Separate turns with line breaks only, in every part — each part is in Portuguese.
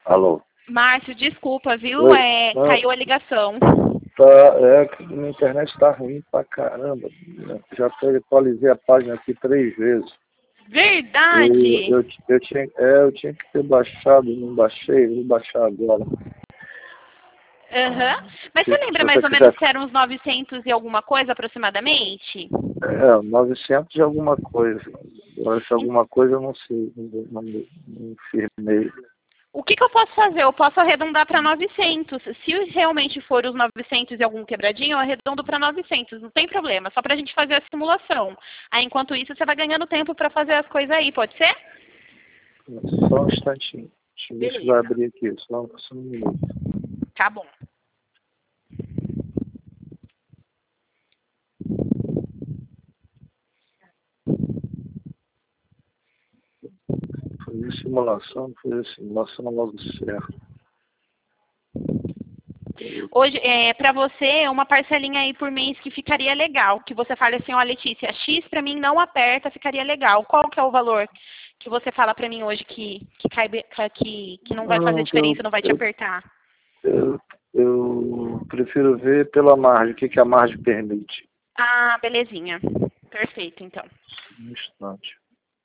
Alô?
Márcio, desculpa, viu?
Oi?
Caiu a ligação.
Que minha internet tá ruim pra caramba. Já atualizei a página aqui 3 vezes.
Verdade!
Eu tinha que ter baixado, não baixei, vou baixar agora.
Mas você lembra mais ou menos que eram uns 900 e alguma coisa aproximadamente?
900 de alguma coisa. Agora, se alguma coisa eu não sei, não firmei.
O que eu posso fazer? Eu posso arredondar para 900. Se realmente for os 900 e algum quebradinho, eu arredondo para 900. Não tem problema, só para a gente fazer a simulação. Aí, enquanto isso, você vai ganhando tempo para fazer as coisas aí, pode ser?
Só um instantinho. Deixa eu ver se vai abrir aqui, só um minuto.
Tá bom.
Fazer simulação logo certo.
Hoje, para você, uma parcelinha aí por mês que ficaria legal. Que você fale assim, ó, Letícia, X para mim não aperta, ficaria legal. Qual que é o valor que você fala para mim hoje que não vai fazer diferença, não vai te apertar?
Eu prefiro ver pela margem, o que a margem permite.
Ah, belezinha. Perfeito, então.
Um instante.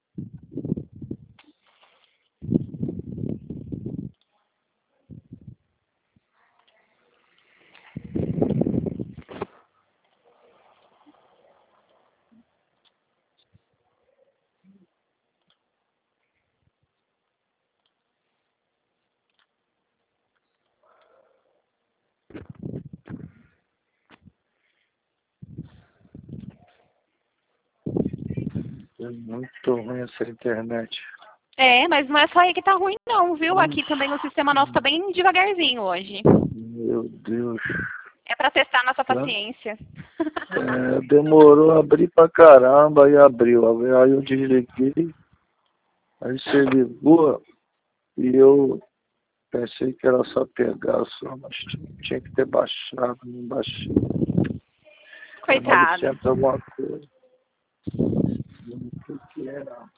É muito ruim essa internet.
Mas não é só aí que tá ruim não, viu? Aqui também o sistema nosso tá bem devagarzinho hoje.
Meu Deus.
É para testar nossa paciência.
Demorou a abrir pra caramba, aí abriu. Aí eu desliguei, aí você ligou e eu pensei que era só pegar só, mas tinha que ter baixado, não baixei.
Coitado.
900 alguma coisa. Não sei o que era.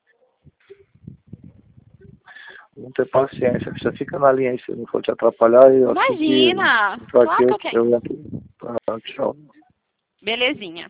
Não ter paciência, você fica na linha aí se não for te atrapalhar. E
Imagina!
Assim
Claro que eu
eu entro. Tá, tchau.
Belezinha.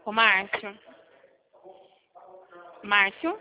Ô, Márcio. Márcio?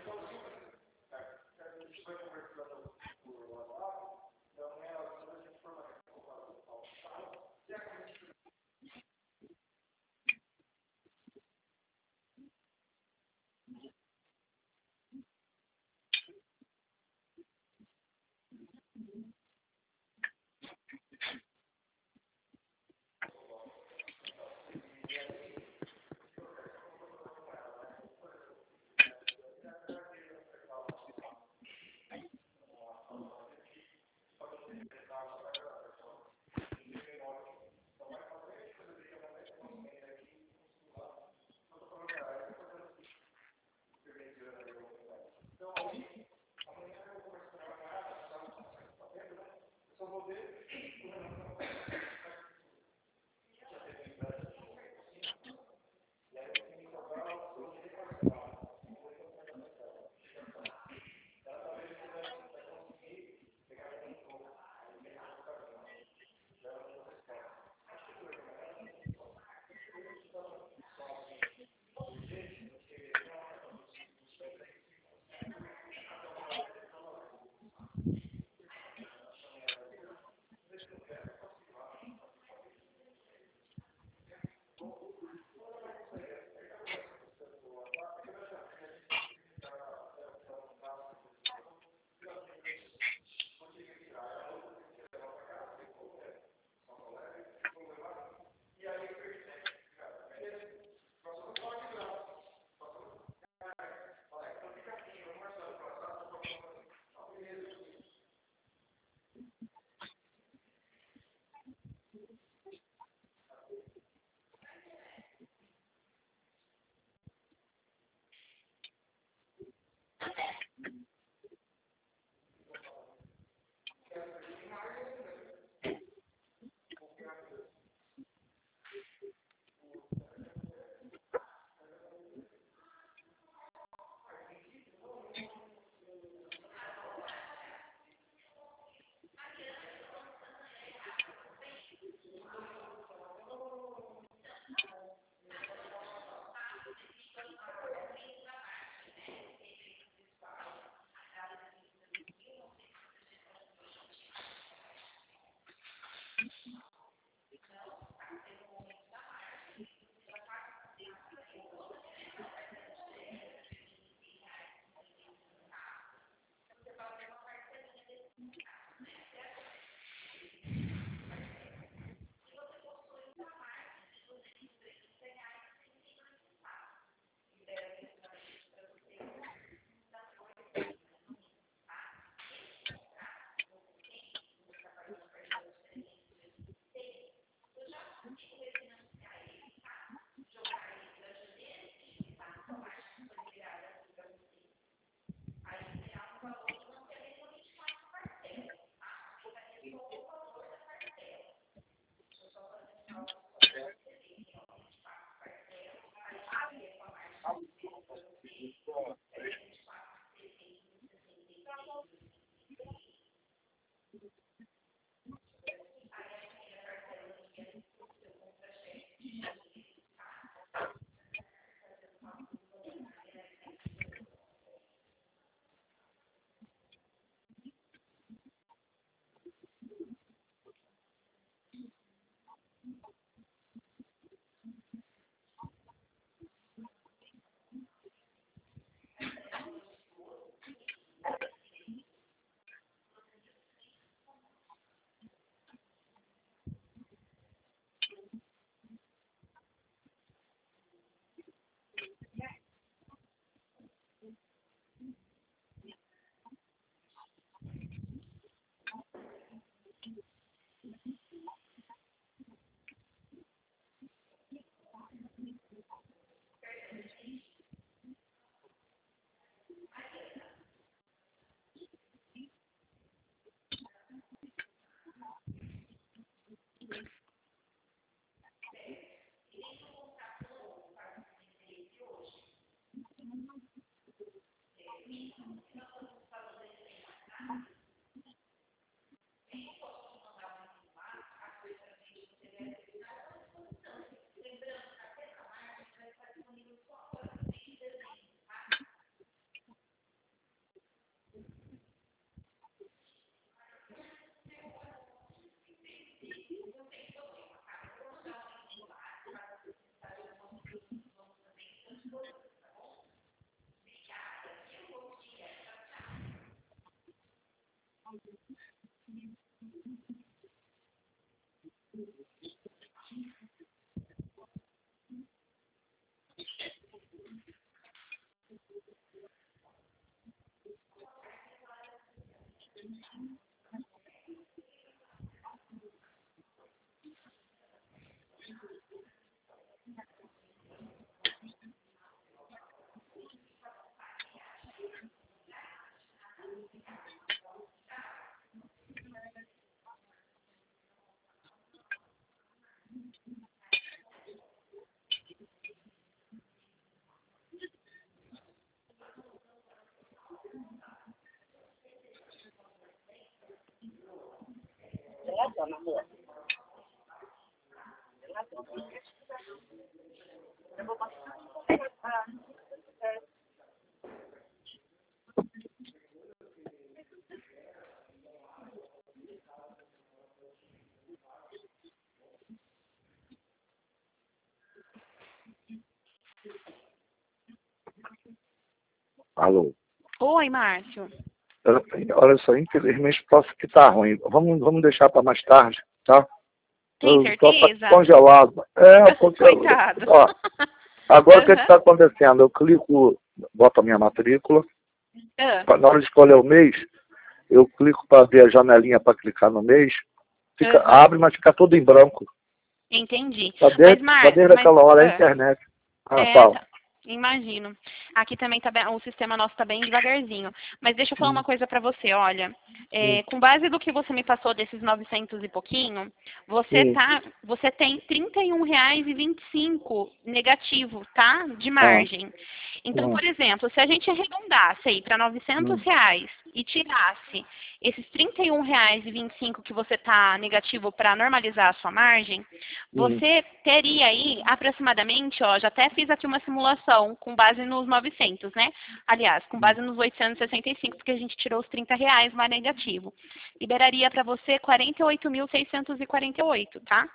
Alô?
Oi, Márcio.
Olha só, infelizmente posso que tá ruim. Vamos deixar para mais tarde, tá?
Tem
Só tá
certeza?
congelado. Porque,
Coitado.
ó, agora o que
Aham.
está acontecendo? Eu clico, boto a minha matrícula,
Ah,
na hora de escolher o mês, eu clico para ver a janelinha para clicar no mês,
aham.
abre, mas fica tudo em branco.
Entendi.
Tá
Mas,
desde
Márcio,
aquela hora a internet. Fala.
tá, imagino. Aqui também tá o sistema nosso tá bem devagarzinho. Mas deixa eu falar
Hum,
uma coisa para você, olha.
hum,
Com base do que você me passou desses 900 e pouquinho,
hum.
você tem R$ 31,25 negativo, tá? De
Ah,
margem. Então,
hum,
por exemplo, se a gente arredondasse aí para R$ 900
hum,
e tirasse esses R$ 31,25 que você tá negativo para normalizar a sua margem,
hum,
você teria aí aproximadamente, ó, já até fiz aqui uma simulação com base nos 900, né? Aliás, com
hum.
base nos 865, porque a gente tirou os R$ 30 mais negativo. Liberaria para você 48.648, tá?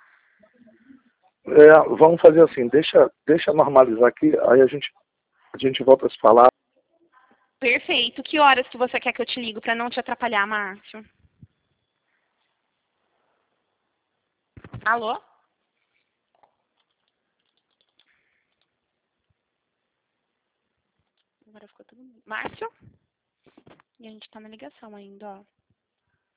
Vamos fazer assim, deixa normalizar aqui, aí a gente volta a se falar.
Perfeito. Que horas que você quer que eu te ligo para não te atrapalhar, Márcio? Alô? Agora ficou tudo. Márcio? E a gente tá na ligação ainda, ó.